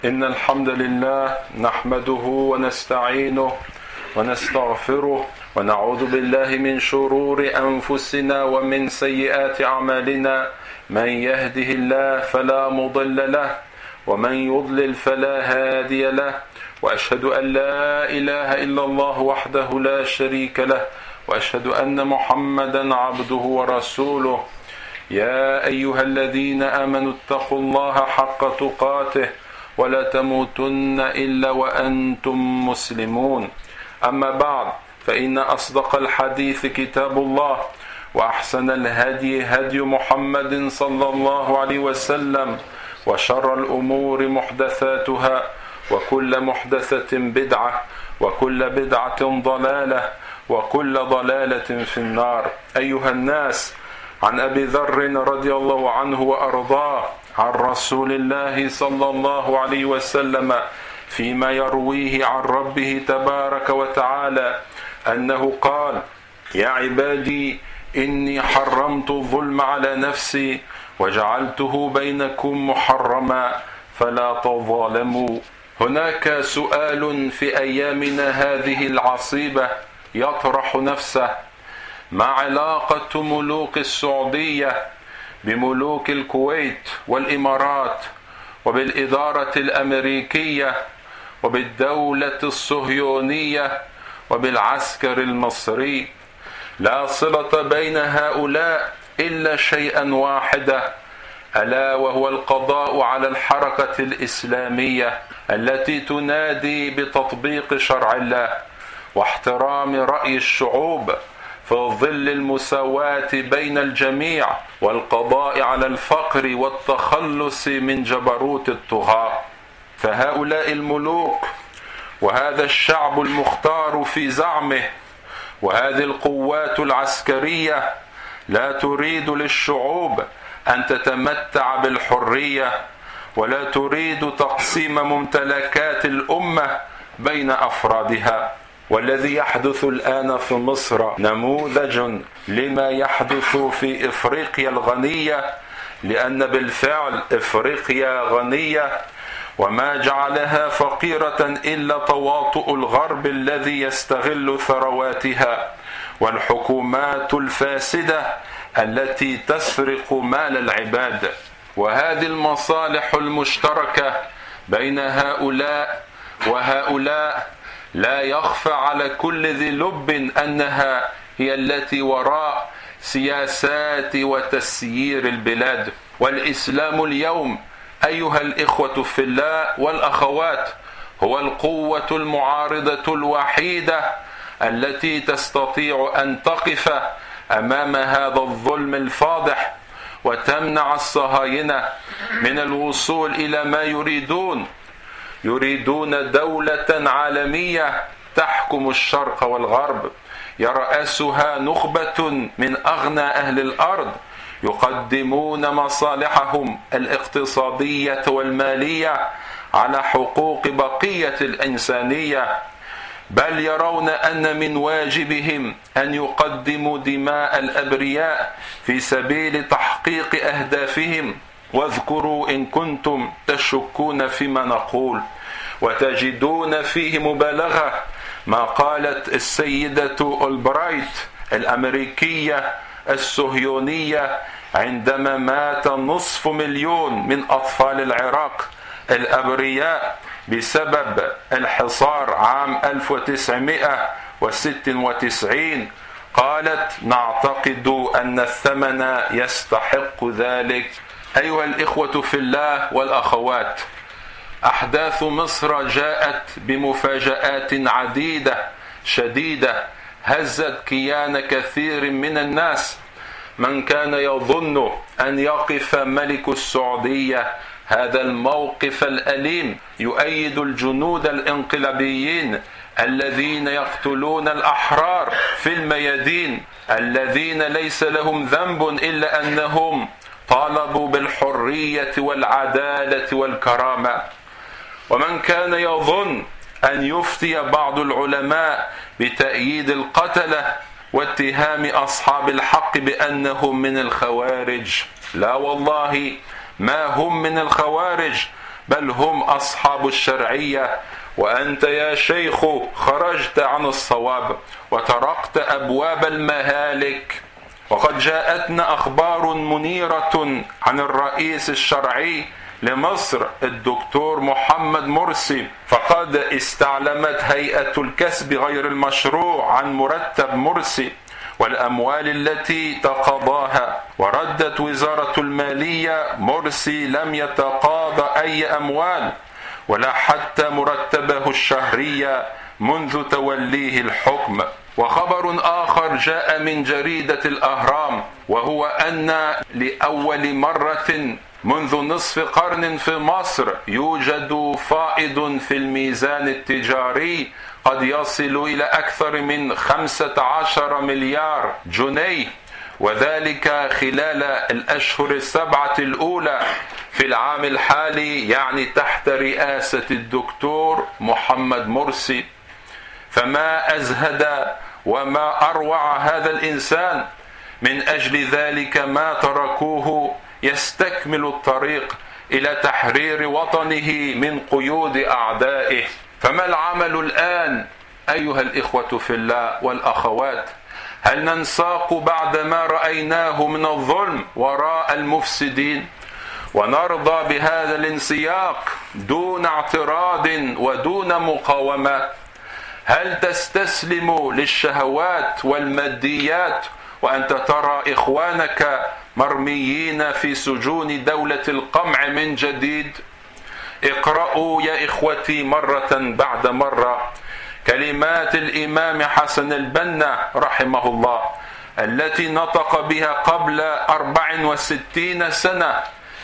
إن الحمد لله نحمده ونستعينه ونستغفره ونعوذ بالله من شرور أنفسنا ومن سيئات أعمالنا. من يهده الله فلا مضل له ومن يضلل فلا هادي له، وأشهد أن لا إله إلا الله وحده لا شريك له، وأشهد أن محمدا عبده ورسوله. يا أيها الذين آمنوا اتقوا الله حق تقاته ولا تموتن إلا وأنتم مسلمون. أما بعد، فإن أصدق الحديث كتاب الله، وأحسن الهدي هدي محمد صلى الله عليه وسلم، وشر الأمور محدثاتها، وكل محدثة بدعة، وكل بدعة ضلالة، وكل ضلالة في النار. أيها الناس، عن أبي ذر رضي الله عنه وأرضاه عن رسول الله صلى الله عليه وسلم فيما يرويه عن ربه تبارك وتعالى أنه قال: يا عبادي إني حرمت الظلم على نفسي وجعلته بينكم محرما فلا تظالموا. هناك سؤال في أيامنا هذه العصيبة يطرح نفسه: ما علاقة ملوك السعودية بملوك الكويت والإمارات وبالإدارة الأمريكية وبالدولة الصهيونية وبالعسكر المصري؟ لا صلة بين هؤلاء إلا شيئا واحدا، ألا وهو القضاء على الحركة الإسلامية التي تنادي بتطبيق شرع الله واحترام رأي الشعوب في ظل المساواة بين الجميع، والقضاء على الفقر والتخلص من جبروت الطغاة. فهؤلاء الملوك وهذا الشعب المختار في زعمه وهذه القوات العسكرية لا تريد للشعوب أن تتمتع بالحرية، ولا تريد تقسيم ممتلكات الأمة بين أفرادها. والذي يحدث الآن في مصر نموذج لما يحدث في إفريقيا الغنية، لأن بالفعل إفريقيا غنية، وما جعلها فقيرة إلا تواطؤ الغرب الذي يستغل ثرواتها والحكومات الفاسدة التي تسرق مال العباد. وهذه المصالح المشتركة بين هؤلاء وهؤلاء لا يخفى على كل ذي لب أنها هي التي وراء سياسات وتسيير البلاد. والإسلام اليوم أيها الإخوة في الله والأخوات هو القوة المعارضة الوحيدة التي تستطيع أن تقف أمام هذا الظلم الفاضح وتمنع الصهاينة من الوصول إلى ما يريدون دولة عالمية تحكم الشرق والغرب، يرأسها نخبة من أغنى أهل الأرض يقدمون مصالحهم الاقتصادية والمالية على حقوق بقية الإنسانية، بل يرون أن من واجبهم أن يقدموا دماء الأبرياء في سبيل تحقيق أهدافهم. واذكروا إن كنتم تشكون فيما نقول وتجدون فيه مبالغة ما قالت السيدة أولبرايت الأمريكية الصهيونية عندما مات 500,000 من أطفال العراق الأبرياء بسبب الحصار عام 1996. قالت: نعتقد أن الثمن يستحق ذلك. أيها الإخوة في الله والأخوات، أحداث مصر جاءت بمفاجآت عديدة شديدة هزت كيان كثير من الناس. من كان يظن أن يقف ملك السعودية هذا الموقف الأليم يؤيد الجنود الانقلابيين الذين يقتلون الأحرار في الميادين، الذين ليس لهم ذنب إلا أنهم طالبوا بالحرية والعدالة والكرامة. ومن كان يظن أن يفتي بعض العلماء بتأييد القتلة واتهام أصحاب الحق بأنهم من الخوارج، لا والله ما هم من الخوارج، بل هم أصحاب الشرعية، وأنت يا شيخ خرجت عن الصواب وطرقت أبواب المهالك. وقد جاءتنا أخبار منيرة عن الرئيس الشرعي لمصر الدكتور محمد مرسي، فقد استعلمت هيئة الكسب غير المشروع عن مرتب مرسي والأموال التي تقاضاها، وردت وزارة المالية مرسي لم يتقاضى أي أموال ولا حتى مرتبه الشهري منذ توليه الحكم. وخبر آخر جاء من جريدة الأهرام، وهو أن لأول مرة منذ نصف قرن في مصر يوجد فائض في الميزان التجاري قد يصل إلى أكثر من 15 مليار جنيه، وذلك خلال الأشهر السبعة الأولى في العام الحالي، يعني تحت رئاسة الدكتور محمد مرسي. فما أزهد وما أروع هذا الإنسان، من أجل ذلك ما تركوه يستكمل الطريق إلى تحرير وطنه من قيود أعدائه. فما العمل الآن أيها الإخوة في الله والأخوات؟ هل ننساق بعد ما رأيناه من الظلم وراء المفسدين ونرضى بهذا الانسياق دون اعتراض ودون مقاومة؟ هل تستسلم للشهوات والماديات وأنت ترى إخوانك مرميين في سجون دولة القمع من جديد؟ اقرأوا يا إخوتي مرة بعد مرة كلمات الإمام حسن البنا رحمه الله التي نطق بها قبل 64 سنة،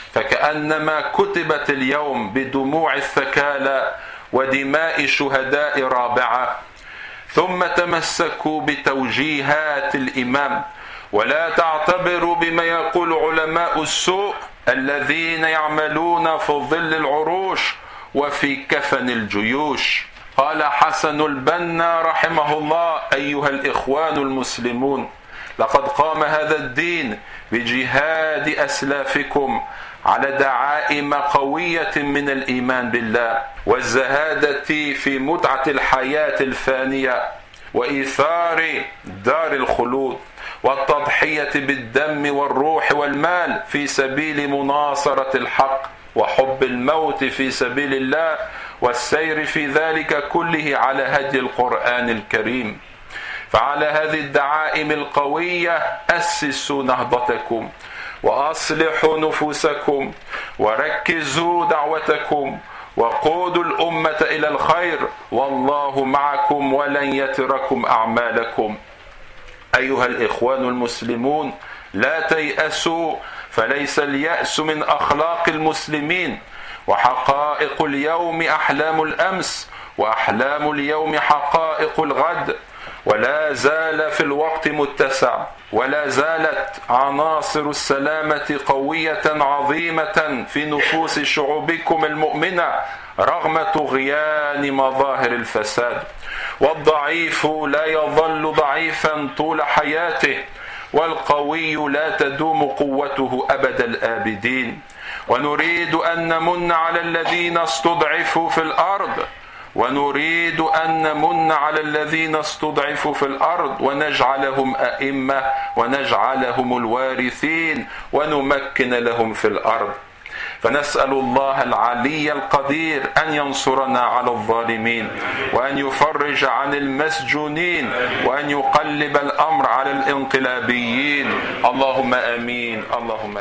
فكأنما كتبت اليوم بدموع الثكالى ودماء شهداء رابعة. ثم تمسكوا بتوجيهات الإمام، ولا تعتبروا بما يقول علماء السوء الذين يعملون في ظل العروش وفي كفن الجيوش. قال حسن البنا رحمه الله: أيها الإخوان المسلمون، لقد قام هذا الدين بجهاد أسلافكم على دعائم قوية من الإيمان بالله والزهادة في متعة الحياة الفانية وإيثار دار الخلود والتضحية بالدم والروح والمال في سبيل مناصرة الحق وحب الموت في سبيل الله والسير في ذلك كله على هدي القرآن الكريم. فعلى هذه الدعائم القوية أسسوا نهضتكم وأصلحوا نفوسكم وركزوا دعوتكم وقودوا الأمة إلى الخير، والله معكم ولن يتركم أعمالكم. أيها الإخوان المسلمون، لا تيأسوا، فليس اليأس من أخلاق المسلمين، وحقائق اليوم أحلام الأمس، وأحلام اليوم حقائق الغد، ولا زال في الوقت متسع، ولا زالت عناصر السلامة قوية عظيمة في نفوس شعوبكم المؤمنة رغم طغيان مظاهر الفساد. والضعيف لا يظل ضعيفا طول حياته، والقوي لا تدوم قوته أبد الآبدين. ونريد أن نمن على الذين استضعفوا في الأرض، ونريد أن نمن على الذين استضعفوا في الأرض ونجعلهم أئمة ونجعلهم الوارثين ونمكن لهم في الأرض. فنسأل الله العلي القدير أن ينصرنا على الظالمين، وأن يفرج عن المسجونين، وأن يقلب الأمر على الانقلابيين. اللهم آمين. اللهم